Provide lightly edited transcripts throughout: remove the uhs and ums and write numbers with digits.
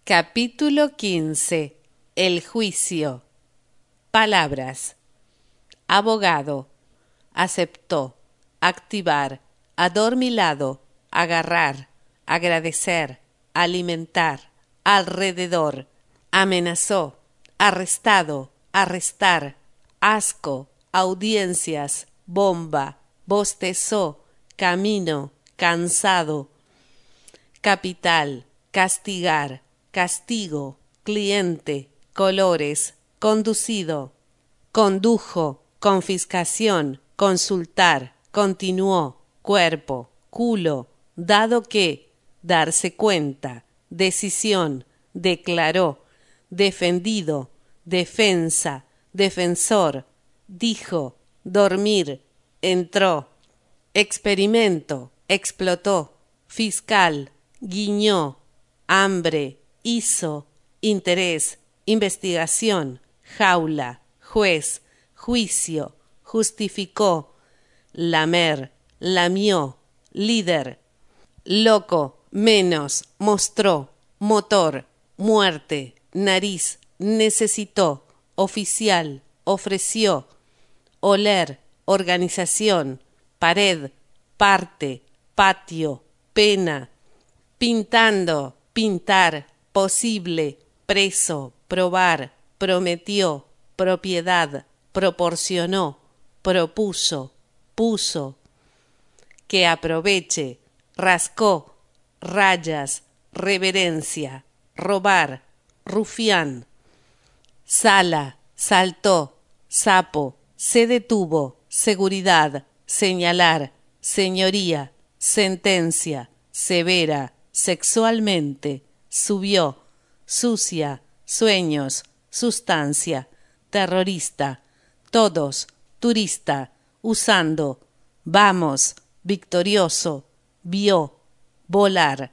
Capítulo 15. El juicio. Palabras. Abogado. Aceptó. Activar. Adormilado. Agarrar. Agradecer. Alimentar. Alrededor. Amenazó. Arrestado. Arrestar. Asco. Audiencias. Bomba. Bostezó. Camino. Cansado. Capital. Castigar. Castigo, cliente, colores, conducido, condujo, confiscación, consultar, continuó, cuerpo, culo, dado que, darse cuenta, decisión, declaró, defendido, defensa, defensor, dijo, dormir, entró, experimento, explotó, fiscal, guiñó, hambre, hizo, interés, investigación, jaula, juez, juicio, justificó, lamer, lamió, líder, loco, menos, mostró, motor, muerte, nariz, necesitó, oficial, ofreció, oler, organización, pared, parte, patio, pena, pintando, pintar, posible, preso, probar, prometió, propiedad, proporcionó, propuso, puso, que aproveche, rascó, rayas, reverencia, robar, rufián, sala, saltó, sapo, se detuvo, seguridad, señalar, señoría, sentencia, severa, sexualmente, subió, sucia, sueños, sustancia, terrorista, todos, turista, usando, vamos, victorioso, vio, volar.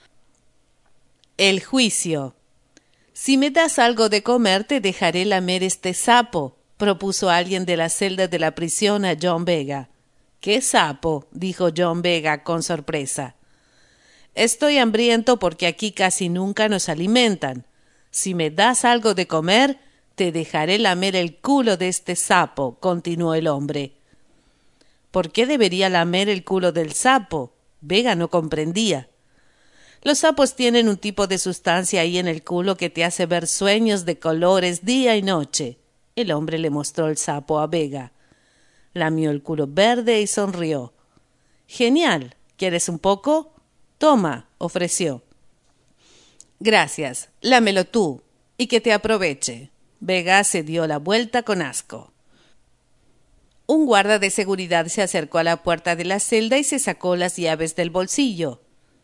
El juicio. Si me das algo de comer, te dejaré lamer este sapo, propuso alguien de la celda de la prisión a John Vega. ¿Qué sapo? Dijo John Vega con sorpresa. Estoy hambriento porque aquí casi nunca nos alimentan. Si me das algo de comer, te dejaré lamer el culo de este sapo, continuó el hombre. ¿Por qué debería lamer el culo del sapo? Vega no comprendía. Los sapos tienen un tipo de sustancia ahí en el culo que te hace ver sueños de colores día y noche. El hombre le mostró el sapo a Vega. Lamió el culo verde y sonrió. Genial. ¿Quieres un poco? Toma, ofreció. Gracias, lámelo tú, y que te aproveche. Vega se dio la vuelta con asco. Un guarda de seguridad se acercó a la puerta de la celda y se sacó las llaves del bolsillo.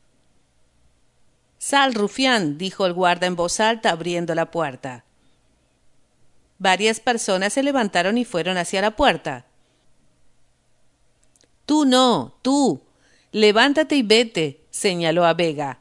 Sal, rufián, dijo el guarda en voz alta, abriendo la puerta. Varias personas se levantaron y fueron hacia la puerta. Tú no, tú. Levántate y vete, señaló a Vega.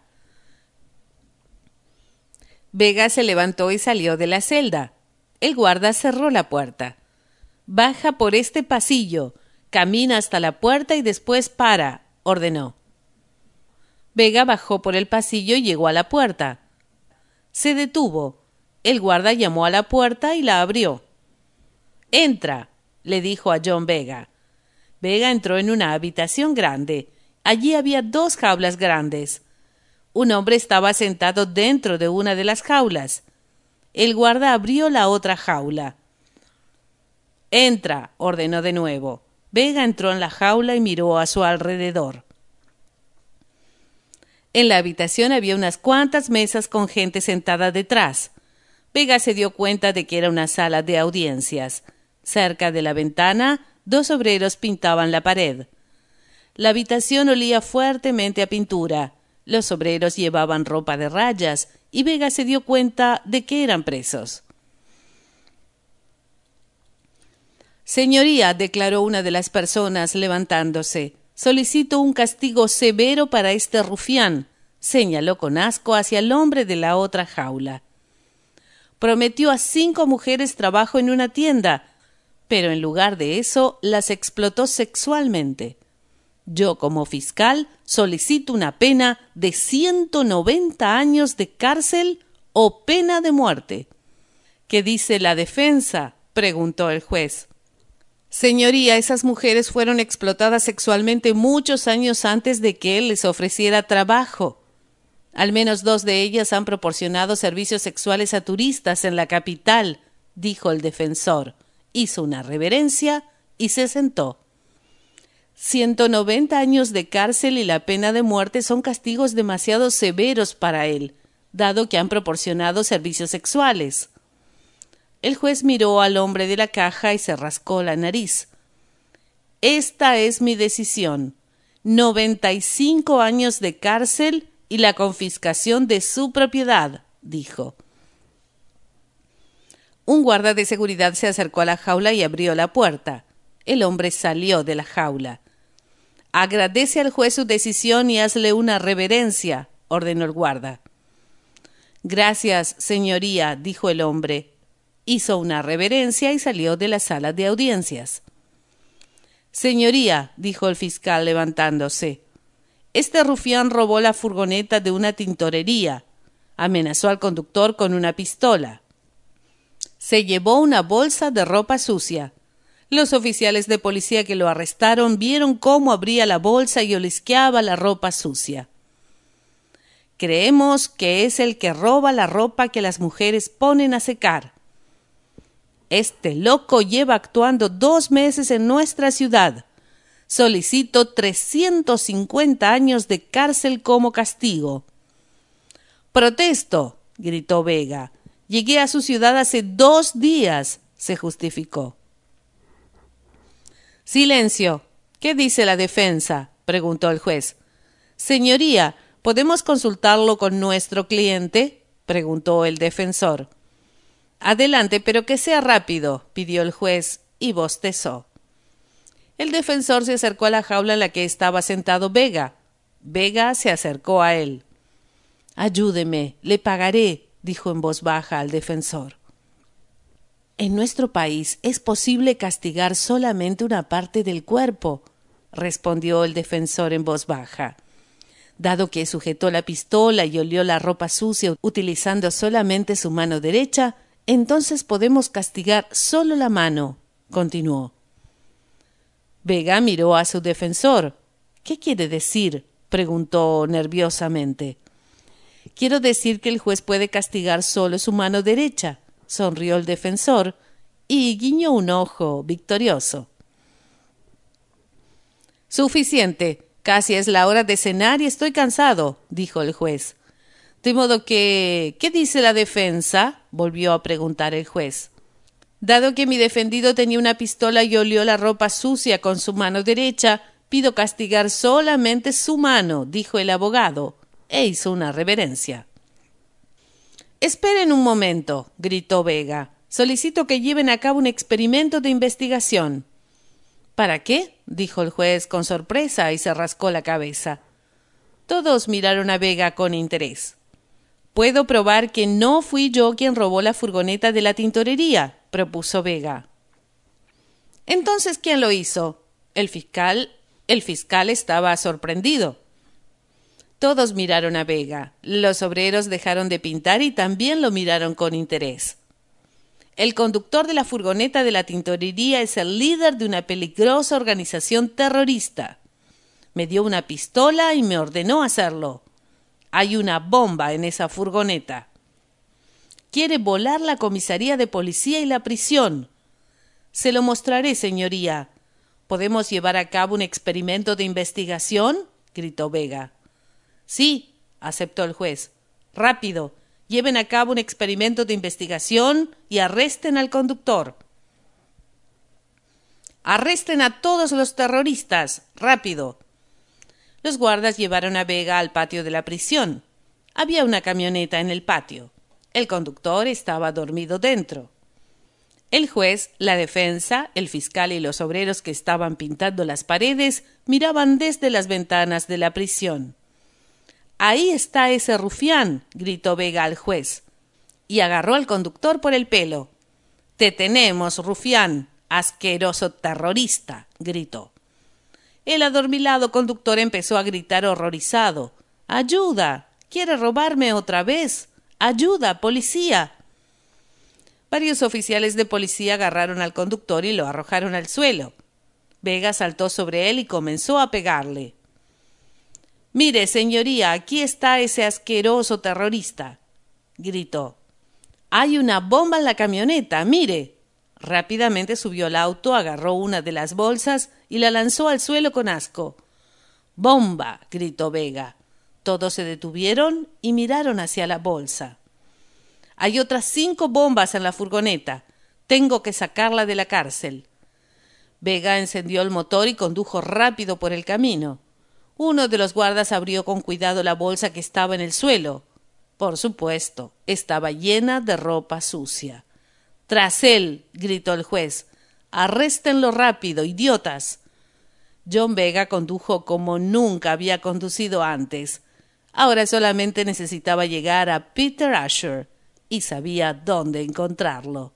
Vega se levantó y salió de la celda. El guarda cerró la puerta. Baja por este pasillo, camina hasta la puerta y después para, ordenó. Vega bajó por el pasillo y llegó a la puerta. Se detuvo. El guarda llamó a la puerta y la abrió. Entra, le dijo a John Vega. Vega entró en una habitación grande. Allí había 2 jaulas grandes. Un hombre estaba sentado dentro de una de las jaulas. El guarda abrió la otra jaula. Entra, ordenó de nuevo. Vega entró en la jaula y miró a su alrededor. En la habitación había unas cuantas mesas con gente sentada detrás. Vega se dio cuenta de que era una sala de audiencias. Cerca de la ventana, 2 obreros pintaban la pared. La habitación olía fuertemente a pintura. Los obreros llevaban ropa de rayas y Vega se dio cuenta de que eran presos. Señoría, declaró una de las personas levantándose, solicito un castigo severo para este rufián, señaló con asco hacia el hombre de la otra jaula. Prometió a 5 mujeres trabajo en una tienda, pero en lugar de eso las explotó sexualmente. Yo, como fiscal, solicito una pena de 190 años de cárcel o pena de muerte. ¿Qué dice la defensa?, preguntó el juez. Señoría, esas mujeres fueron explotadas sexualmente muchos años antes de que él les ofreciera trabajo. Al menos 2 de ellas han proporcionado servicios sexuales a turistas en la capital, dijo el defensor. Hizo una reverencia y se sentó. 190 años de cárcel y la pena de muerte son castigos demasiado severos para él, dado que han proporcionado servicios sexuales. El juez miró al hombre de la caja y se rascó la nariz. Esta es mi decisión. 95 años de cárcel y la confiscación de su propiedad, dijo. Un guarda de seguridad se acercó a la jaula y abrió la puerta. El hombre salió de la jaula. Agradece al juez su decisión y hazle una reverencia, ordenó el guarda. Gracias, señoría, dijo el hombre. Hizo una reverencia y salió de la sala de audiencias. Señoría, dijo el fiscal levantándose, este rufián robó la furgoneta de una tintorería. Amenazó al conductor con una pistola. Se llevó una bolsa de ropa sucia. Los oficiales de policía que lo arrestaron vieron cómo abría la bolsa y olisqueaba la ropa sucia. Creemos que es el que roba la ropa que las mujeres ponen a secar. Este loco lleva actuando 2 meses en nuestra ciudad. Solicito 350 años de cárcel como castigo. Protesto, gritó Vega. Llegué a su ciudad hace 2 días, se justificó. Silencio. ¿Qué dice la defensa?, preguntó el juez. Señoría, ¿podemos consultarlo con nuestro cliente?, preguntó el defensor. Adelante, pero que sea rápido, pidió el juez, y bostezó. El defensor se acercó a la jaula en la que estaba sentado Vega. Vega se acercó a él. Ayúdeme, le pagaré, dijo en voz baja al defensor. En nuestro país es posible castigar solamente una parte del cuerpo, respondió el defensor en voz baja. Dado que sujetó la pistola y olió la ropa sucia utilizando solamente su mano derecha, entonces podemos castigar solo la mano, continuó. Vega miró a su defensor. ¿Qué quiere decir?, preguntó nerviosamente. Quiero decir que el juez puede castigar solo su mano derecha, sonrió el defensor y guiñó un ojo victorioso. Suficiente. Casi es la hora de cenar y estoy cansado, dijo el juez. De modo que... ¿qué dice la defensa?, volvió a preguntar el juez. Dado que mi defendido tenía una pistola y olió la ropa sucia con su mano derecha, pido castigar solamente su mano, dijo el abogado, e hizo una reverencia. Esperen un momento, gritó Vega. Solicito que lleven a cabo un experimento de investigación. ¿Para qué?, dijo el juez con sorpresa y se rascó la cabeza. Todos miraron a Vega con interés. Puedo probar que no fui yo quien robó la furgoneta de la tintorería, propuso Vega. Entonces, ¿quién lo hizo? El fiscal estaba sorprendido. Todos miraron a Vega. Los obreros dejaron de pintar y también lo miraron con interés. El conductor de la furgoneta de la tintorería es el líder de una peligrosa organización terrorista. Me dio una pistola y me ordenó hacerlo. Hay una bomba en esa furgoneta. Quiere volar la comisaría de policía y la prisión. Se lo mostraré, señoría. ¿Podemos llevar a cabo un experimento de investigación?, gritó Vega. Sí, aceptó el juez. Rápido, lleven a cabo un experimento de investigación y arresten al conductor. Arresten a todos los terroristas. Rápido. Los guardas llevaron a Vega al patio de la prisión. Había una camioneta en el patio. El conductor estaba dormido dentro. El juez, la defensa, el fiscal y los obreros que estaban pintando las paredes miraban desde las ventanas de la prisión. «Ahí está ese rufián», gritó Vega al juez, y agarró al conductor por el pelo. «Te tenemos, rufián, asqueroso terrorista», gritó. El adormilado conductor empezó a gritar horrorizado. «¡Ayuda! ¿Quiere robarme otra vez? ¡Ayuda, policía! Varios oficiales de policía agarraron al conductor y lo arrojaron al suelo. Vega saltó sobre él y comenzó a pegarle. «Mire, señoría, aquí está ese asqueroso terrorista», gritó. «Hay una bomba en la camioneta, mire». Rápidamente subió al auto, agarró una de las bolsas y la lanzó al suelo con asco. «¡Bomba!», gritó Vega. Todos se detuvieron y miraron hacia la bolsa. «Hay otras 5 bombas en la furgoneta. Tengo que sacarla de la cárcel». Vega encendió el motor y condujo rápido por el camino. Uno de los guardas abrió con cuidado la bolsa que estaba en el suelo. Por supuesto, estaba llena de ropa sucia. «¡Tras él!», gritó el juez. «¡Arréstenlo rápido, idiotas!». John Vega condujo como nunca había conducido antes. Ahora solamente necesitaba llegar a Peter Asher y sabía dónde encontrarlo.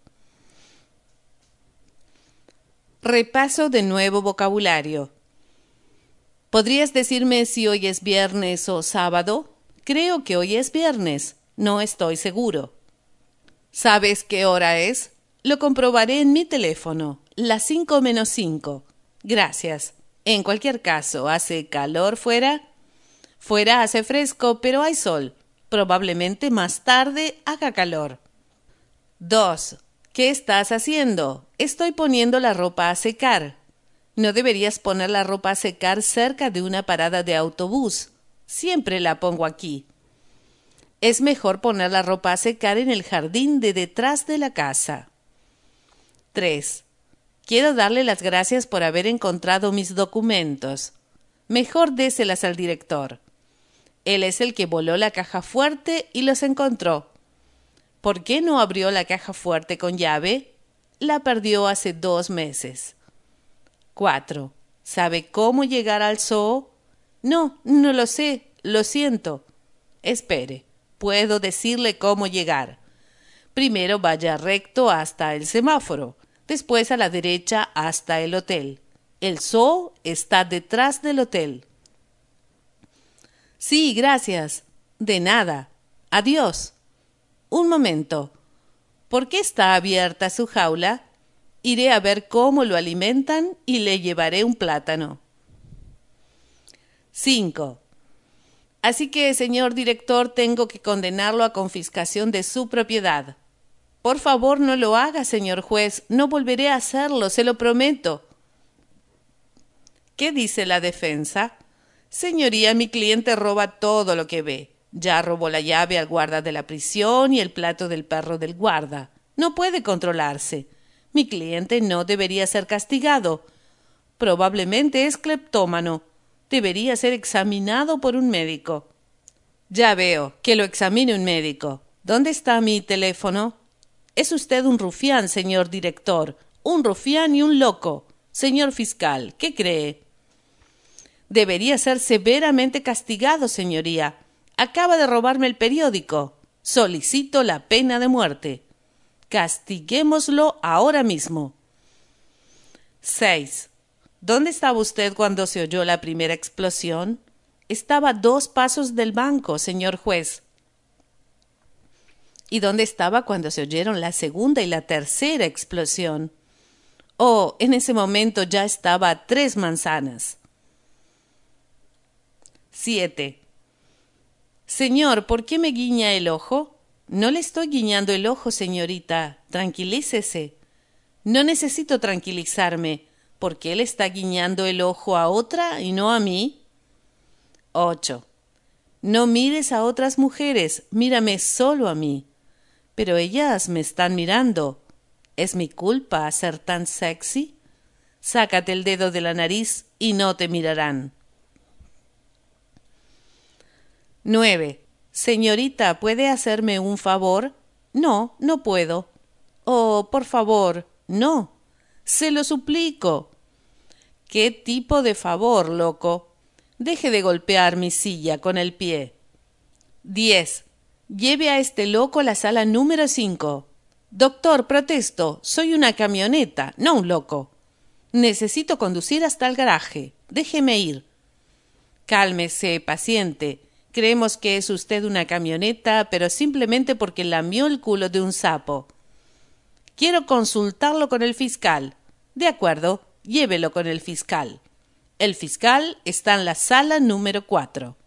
Repaso de nuevo vocabulario. ¿Podrías decirme si hoy es viernes o sábado? Creo que hoy es viernes. No estoy seguro. ¿Sabes qué hora es? Lo comprobaré en mi teléfono. Las 5:05. Gracias. En cualquier caso, ¿hace calor fuera? Fuera hace fresco, pero hay sol. Probablemente más tarde haga calor. 2. ¿Qué estás haciendo? Estoy poniendo la ropa a secar. No deberías poner la ropa a secar cerca de una parada de autobús. Siempre la pongo aquí. Es mejor poner la ropa a secar en el jardín de detrás de la casa. 3. Quiero darle las gracias por haber encontrado mis documentos. Mejor déselas al director. Él es el que voló la caja fuerte y los encontró. ¿Por qué no abrió la caja fuerte con llave? La perdió hace 2 meses. 4. ¿Sabe cómo llegar al zoo? No, no lo sé, lo siento. Espere, puedo decirle cómo llegar. Primero vaya recto hasta el semáforo, después a la derecha hasta el hotel. El zoo está detrás del hotel. Sí, gracias. De nada. Adiós. Un momento. ¿Por qué está abierta su jaula? Iré a ver cómo lo alimentan y le llevaré un plátano. 5. Así que, señor director, tengo que condenarlo a confiscación de su propiedad. Por favor, no lo haga, señor juez. No volveré a hacerlo, se lo prometo. ¿Qué dice la defensa? Señoría, mi cliente roba todo lo que ve. Ya robó la llave al guarda de la prisión y el plato del perro del guarda. No puede controlarse. Mi cliente no debería ser castigado. Probablemente es cleptómano. Debería ser examinado por un médico. Ya veo, que lo examine un médico. ¿Dónde está mi teléfono? Es usted un rufián, señor director. Un rufián y un loco. Señor fiscal, ¿qué cree? Debería ser severamente castigado, señoría. Acaba de robarme el periódico. Solicito la pena de muerte. Castiguémoslo ahora mismo. 6. ¿Dónde estaba usted cuando se oyó la primera explosión? Estaba a 2 pasos del banco, señor juez. ¿Y dónde estaba cuando se oyeron la segunda y la tercera explosión? Oh, en ese momento ya estaba a 3 manzanas. 7. Señor, ¿por qué me guiña el ojo? No le estoy guiñando el ojo, señorita. Tranquilícese. No necesito tranquilizarme. ¿Por qué le está guiñando el ojo a otra y no a mí? 8. No mires a otras mujeres, mírame solo a mí. Pero ellas me están mirando. ¿Es mi culpa ser tan sexy? Sácate el dedo de la nariz y no te mirarán. 9. Señorita, ¿puede hacerme un favor? No, no puedo. Oh, por favor, no. Se lo suplico. ¿Qué tipo de favor, loco? Deje de golpear mi silla con el pie. 10. Lleve a este loco a la sala número 5. Doctor, protesto, soy una camioneta, no un loco. Necesito conducir hasta el garaje. Déjeme ir. Cálmese, paciente. Creemos que es usted una camioneta, pero simplemente porque lamió el culo de un sapo. Quiero consultarlo con el fiscal. De acuerdo, llévelo con el fiscal. El fiscal está en la sala número 4.